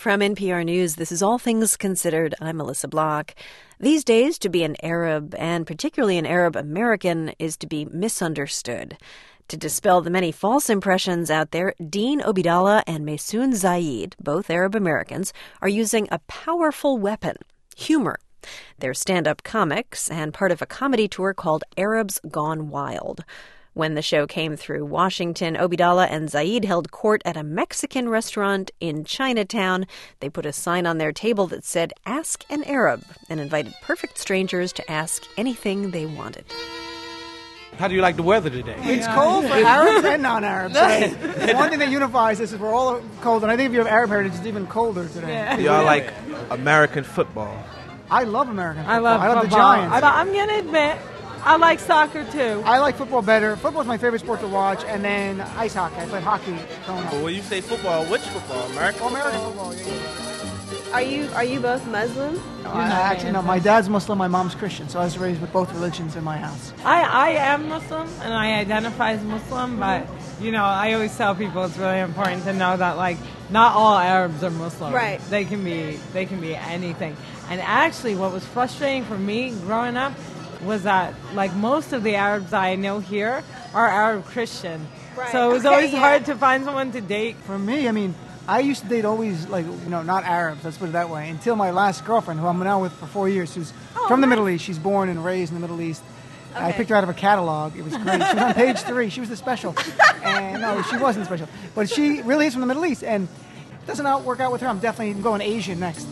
From NPR News, this is All Things Considered. I'm Melissa Block. These days, to be an Arab, and particularly an Arab American, is to be misunderstood. To dispel the many false impressions out there, Dean Obeidallah and Maysoon Zayid, both Arab Americans, are using a powerful weapon: humor. They're stand-up comics and part of a comedy tour called Arabs Gone Wild. When the show came through Washington, Obeidallah and Zayid held court at a Mexican restaurant in Chinatown. They put a sign on their table that said, "Ask an Arab," and invited perfect strangers to ask anything they wanted. How do you like the weather today? It's cold for Arabs and non-Arabs. So one thing that unifies us is we're all cold, and I think if you have Arab heritage, it's even colder today. Yeah. Y'all like American football? I love American football. I love the Giants. I'm going to admit, I like soccer too. I like football better. Football is my favorite sport to watch, and then ice hockey. I played hockey growing up. But when you say football, which football? American football? American football, yeah. Are you both Muslim? No, my dad's Muslim, my mom's Christian, so I was raised with both religions in my house. I am Muslim, and I identify as Muslim, but, I always tell people it's really important to know that, not all Arabs are Muslim. Right. They can be anything. And actually, what was frustrating for me growing up was that, most of the Arabs I know here are Arab Christian. Right. So it was always hard to find someone to date. For me, I used to date always, not Arabs, let's put it that way, until my last girlfriend, who I'm now with for 4 years, who's from the Middle East. She's born and raised in the Middle East. Okay. I picked her out of a catalog. It was great. She was on page 3. She was the special. And no, she wasn't special. But she really is from the Middle East, and it doesn't work out with her. I'm definitely going Asian next.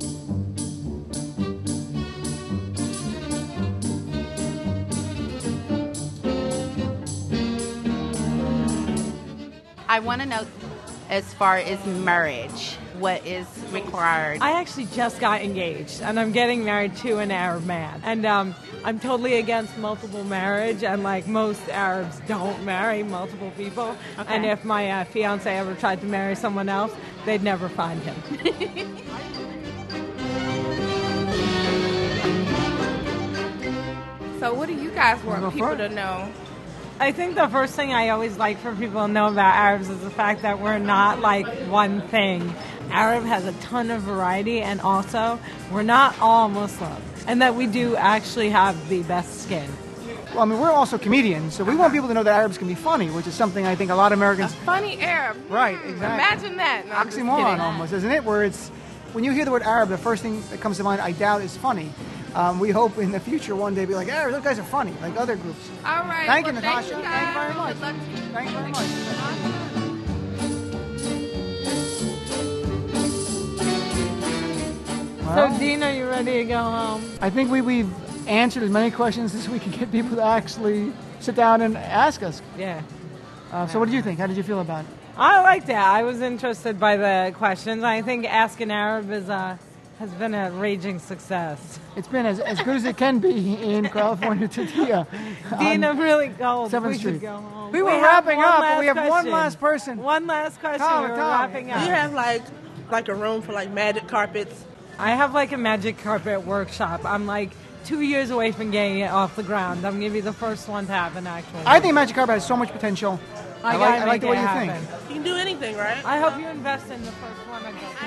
I want to know, as far as marriage, what is required? I actually just got engaged, and I'm getting married to an Arab man. And I'm totally against multiple marriage, and most Arabs don't marry multiple people. Okay. And if my fiance ever tried to marry someone else, they'd never find him. So what do you guys want people to know? I think the first thing I always like for people to know about Arabs is the fact that we're not one thing. Arab has a ton of variety, and also we're not all Muslim, and that we do actually have the best skin. Well, we're also comedians, so we want people to know that Arabs can be funny, which is something I think a lot of Americans... A funny Arab. Right, exactly. Imagine that. No, I'm just oxymoron kidding. almost, isn't it? Where when you hear the word Arab, the first thing that comes to mind, I doubt, is funny. We hope in the future one day be like, those guys are funny, like other groups. All right. Thank you, well, Natasha. Thank you very much. Good luck to you. Thank you very much. So, Dean, are you ready to go home? I think we've answered as many questions as we can get people to actually sit down and ask us. Yeah. So what did you think? How did you feel about it? I like that. I was interested by the questions. I think Ask an Arab has been a raging success. It's been as good as it can be in California today. Dean, I'm really cold. 7th we Street. should go home. We were have wrapping one up, last but we have one question. last person. One last question. Tom, We're Tom. wrapping up. Do you have like a room for magic carpets? I have a magic carpet workshop. I'm 2 years away from getting it off the ground. I'm going to be the first one to have an actual I think magic carpet has so much potential. I like the way you think. You can do anything, right? I hope you invest in the first one I go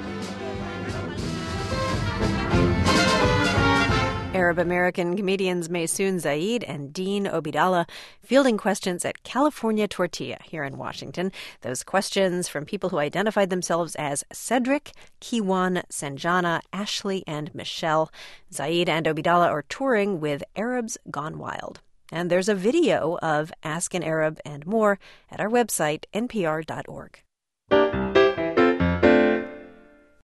to. Arab American comedians Maysoon Zayid and Dean Obeidallah fielding questions at California Tortilla here in Washington. Those questions from people who identified themselves as Cedric, Kiwan, Sanjana, Ashley, and Michelle. Zayid and Obeidallah are touring with Arabs Gone Wild. And there's a video of Ask an Arab and more at our website, npr.org.